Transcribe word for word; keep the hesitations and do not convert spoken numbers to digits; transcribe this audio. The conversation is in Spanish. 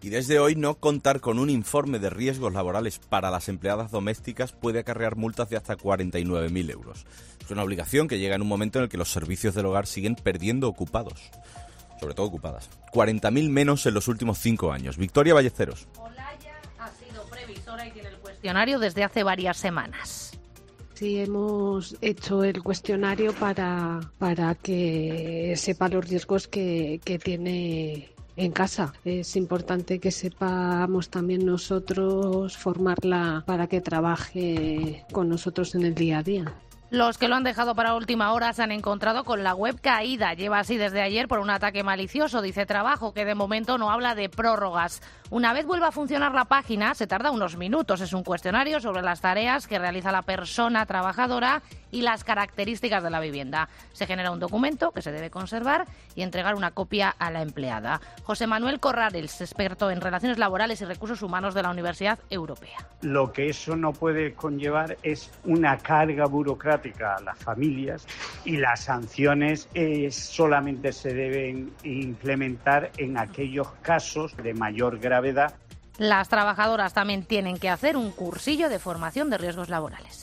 Y desde hoy no contar con un informe de riesgos laborales para las empleadas domésticas puede acarrear multas de hasta cuarenta y nueve mil euros. Es una obligación que llega en un momento en el que los servicios del hogar siguen perdiendo ocupados, sobre todo ocupadas. cuarenta mil menos en los últimos cinco años. Victoria Ballesteros. Olaya ha sido previsora y tiene el cuestionario desde hace varias semanas. Sí, hemos hecho el cuestionario para, para que sepa los riesgos que, que tiene en casa. Es importante que sepamos también nosotros formarla para que trabaje con nosotros en el día a día. Los que lo han dejado para última hora se han encontrado con la web caída. Lleva así desde ayer por un ataque malicioso, dice Trabajo, que de momento no habla de prórrogas. Una vez vuelva a funcionar la página, se tarda unos minutos. Es un cuestionario sobre las tareas que realiza la persona trabajadora y las características de la vivienda. Se genera un documento que se debe conservar y entregar una copia a la empleada. José Manuel Corrales, experto en relaciones laborales y recursos humanos de la Universidad Europea. Lo que eso no puede conllevar es una carga burocrática a las familias, y las sanciones eh, solamente se deben implementar en aquellos casos de mayor gravedad. Las trabajadoras también tienen que hacer un cursillo de formación de riesgos laborales.